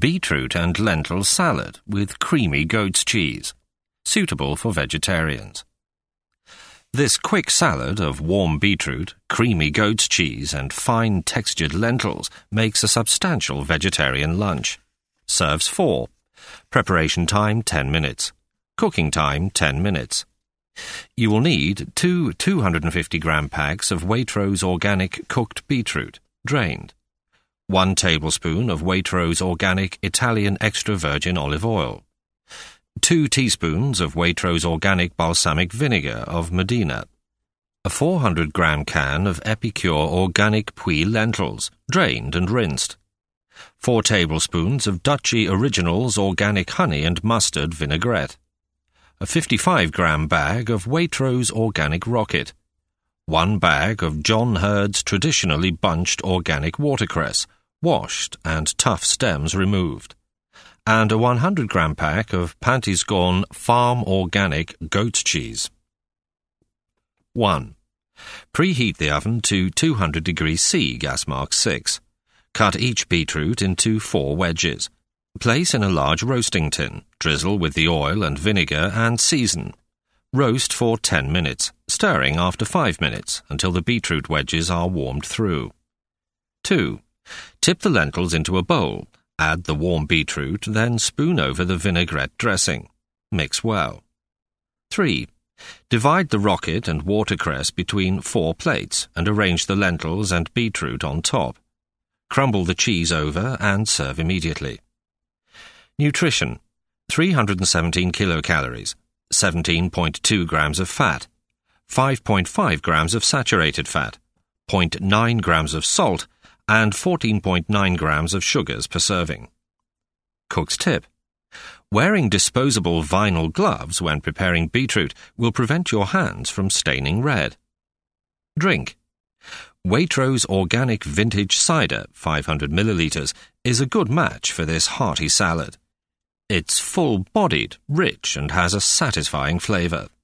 beetroot and lentil salad with creamy goat's cheese, suitable for vegetarians. This quick salad of warm beetroot, creamy goat's cheese and fine-textured lentils makes a substantial vegetarian lunch. Serves 4. Preparation time 10 minutes. Cooking time 10 minutes. You will need 2 250-gram packs of Waitrose organic cooked beetroot, drained, 1 tablespoon of Waitrose organic Italian extra virgin olive oil, 2 teaspoons of Waitrose organic balsamic vinegar of Modena, a 400-gram can of Epicure organic Puy lentils, drained and rinsed, 4 tablespoons of Duchy Originals organic honey and mustard vinaigrette, a 55-gram bag of Waitrose organic rocket, 1 bag of John Hurd's traditionally bunched organic watercress, washed and tough stems removed, and a 100-gram pack of Pantiscorn Farm Organic goat's cheese. 1. Preheat the oven to 200 degrees C, gas mark 6. Cut each beetroot into 4 wedges. Place in a large roasting tin, drizzle with the oil and vinegar and season. Roast for 10 minutes, stirring after 5 minutes until the beetroot wedges are warmed through. 2. Tip the lentils into a bowl. Add the warm beetroot, then spoon over the vinaigrette dressing. Mix well. 3. Divide the rocket and watercress between 4 plates and arrange the lentils and beetroot on top. Crumble the cheese over and serve immediately. Nutrition: 317 kilocalories, 17.2 grams of fat, 5.5 grams of saturated fat, 0.9 grams of salt, and 14.9 grams of sugars per serving. Cook's tip: wearing disposable vinyl gloves when preparing beetroot will prevent your hands from staining red. Drink: Waitrose Organic Vintage Cider, 500 millilitres, is a good match for this hearty salad. It's full-bodied, rich, and has a satisfying flavour.